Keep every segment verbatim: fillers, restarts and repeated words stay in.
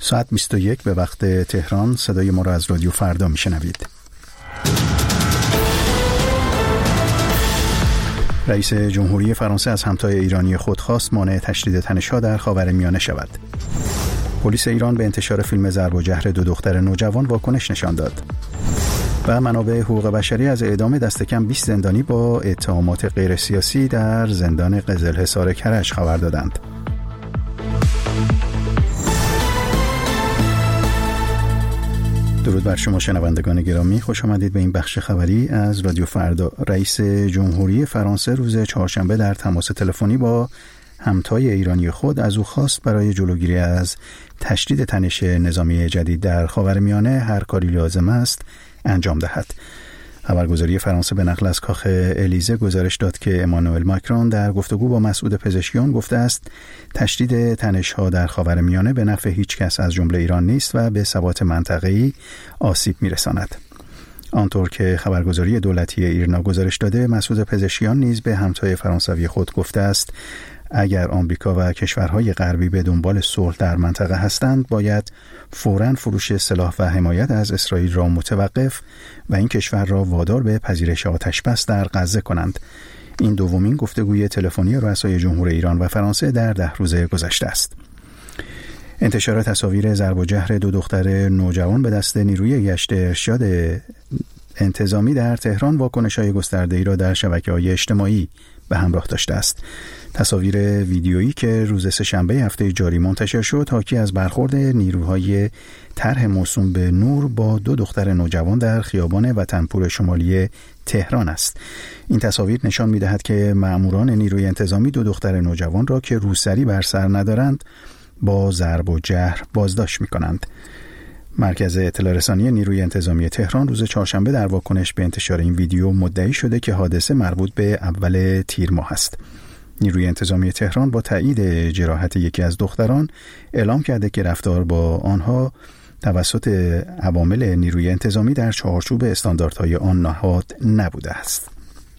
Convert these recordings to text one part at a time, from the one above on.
ساعت بیست و یک به وقت تهران. صدای ما را از رادیو فردا میشنوید. رئیس جمهوری فرانسه از همتای ایرانی خود خواست مانع تشدید تنش‌ها در خاورمیانه شود. پلیس ایران به انتشار فیلم ضرب و جرح دو دختر نوجوان واکنش نشان داد. و منابع حقوق بشری از اعدام دست کم بیست زندانی با اتهامات غیر سیاسی در زندان قزلحصار کرج خبر دادند. درود بر شما شنوندگان گرامی، خوش آمدید به این بخش خبری از رادیو فردا. رئیس جمهوری فرانسه روز چهارشنبه در تماس تلفنی با همتای ایرانی خود از او خواست برای جلوگیری از تشدید تنش نظامی جدید در خاورمیانه هر کاری لازم است انجام دهد. خبرگزاری فرانسه به نقل از کاخ الیزه گزارش داد که امانوئل ماکرون در گفتگو با مسعود پزشکیان گفته است تشدید تنش‌ها در خاورمیانه به نفع هیچ کس از جمله ایران نیست و به ثبات منطقه‌ای آسیب می‌رساند. آنطور که خبرگزاری دولتی ایرنا گزارش داده، مسعود پزشکیان نیز به همتای فرانسوی خود گفته است اگر آمریکا و کشورهای غربی به دنبال صلح در منطقه هستند، باید فوراً فروش سلاح و حمایت از اسرائیل را متوقف و این کشور را وادار به پذیرش آتش‌بس در غزه کنند. این دومین گفتگوی تلفنی رؤسای جمهور ایران و فرانسه در ده روزه گذشته است. انتشار تصاویر ضرب و جرح دو دختر نوجوان به دست نیروی گشت ارشاد انتظامی در تهران واکنش‌های گسترده‌ای را در شبکه‌های اجتماعی به همراه داشته است. تصاویر ویدیویی که روز سه‌شنبه هفته جاری منتشر شد حاکی از برخورد نیروهای طرح موسوم به نور با دو دختر نوجوان در خیابان وطنپور شمالی تهران است. این تصاویر نشان می‌دهد که مأموران نیروی انتظامی دو دختر نوجوان را که روسری بر سر ندارند با ضرب و جرح بازداشت می‌کنند. مرکز اطلاع رسانی نیروی انتظامی تهران روز چهارشنبه در واکنش به انتشار این ویدیو مدعی شده که حادثه مربوط به اول تیر ماه است. نیروی انتظامی تهران با تایید جراحت یکی از دختران اعلام کرده که رفتار با آنها توسط عوامل نیروی انتظامی در چارچوب استانداردهای آن نهاد نبوده است.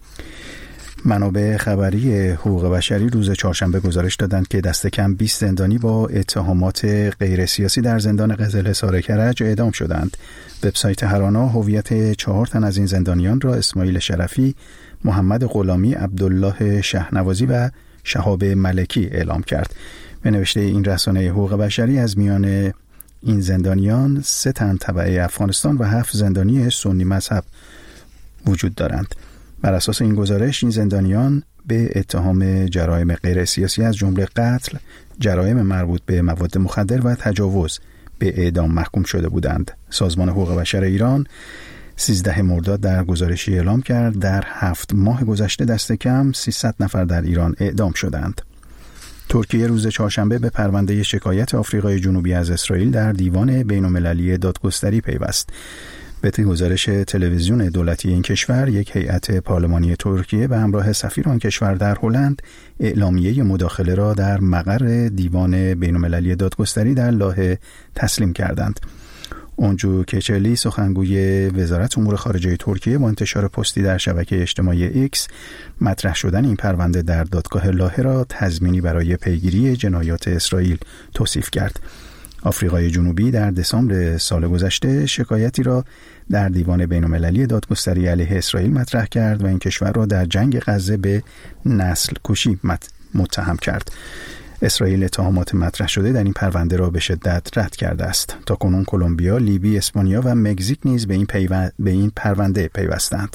منابع خبری حقوق بشری روز چهارشنبه گزارش دادند که دست کم بیست زندانی با اتهامات غیر سیاسی در زندان قزلحصار کرج اعدام شدند. وبسایت هرانا هویت چهار تن از این زندانیان را اسماعیل شرفی، محمد غلامی، عبدالله شهنوازی و شهاب ملکی اعلام کرد. به نوشته این رسانه حقوق بشری از میان این زندانیان سه تن تبع افغانستان و هفت زندانی سنی مذهب وجود دارند. بر اساس این گزارش این زندانیان به اتهام جرایم غیر سیاسی از جمله قتل، جرایم مربوط به مواد مخدر و تجاوز به اعدام محکوم شده بودند. سازمان حقوق بشر ایران سیزده مرداد در گزارشی اعلام کرد در هفت ماه گذشته دست کم سیصد نفر در ایران اعدام شدند. ترکیه روز چهارشنبه به پرونده شکایت آفریقای جنوبی از اسرائیل در دیوان بین‌المللی دادگستری پیوست. به گزارش تلویزیون دولتی این کشور، یک هیئت پارلمانی ترکیه به همراه سفیر آن کشور در هلند اعلامیه مداخله را در مقر دیوان بین‌المللی دادگستری در لاهه تسلیم کردند. اونجو کچلی، سخنگوی وزارت امور خارجه ترکیه، با انتشار پستی در شبکه اجتماعی ایکس مطرح شدن این پرونده در دادگاه لاهه را تضمینی برای پیگیری جنایات اسرائیل توصیف کرد. آفریقای جنوبی در دسامبر سال گذشته شکایتی را در دیوان بین‌المللی دادگستری علیه اسرائیل مطرح کرد و این کشور را در جنگ غزه به نسل کشی متهم کرد. اسرائیل اتهامات مطرح شده در این پرونده را به شدت رد کرده است. تاکنون کلمبیا، لیبی، اسپانیا و مکزیک نیز به این پیو... به این پرونده پیوستند.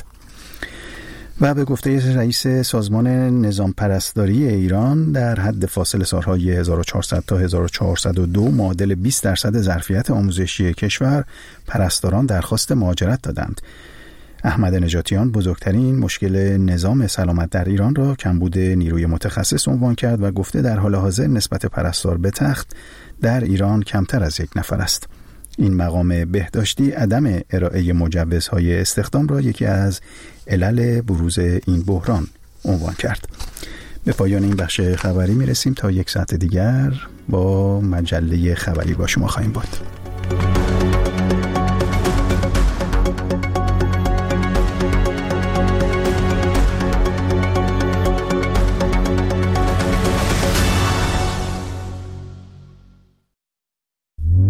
و به گفته رئیس سازمان نظام پرستاری ایران در حد فاصل سالهای هزار و چهارصد تا هزار و چهارصد و دو معادل بیست درصد ظرفیت آموزشی کشور پرستاران درخواست مهاجرت دادند. احمد نجاتیان بزرگترین مشکل نظام سلامت در ایران را کمبود نیروی متخصص عنوان کرد و گفته در حال حاضر نسبت پرستار به تخت در ایران کمتر از یک نفر است. این مقام بهداشتی عدم ارائه مجوزهای استخدام را یکی از علل بروز این بحران عنوان کرد. به پایان این بخش خبری میرسیم. تا یک ساعت دیگر با مجله خبری با شما خواهیم بود.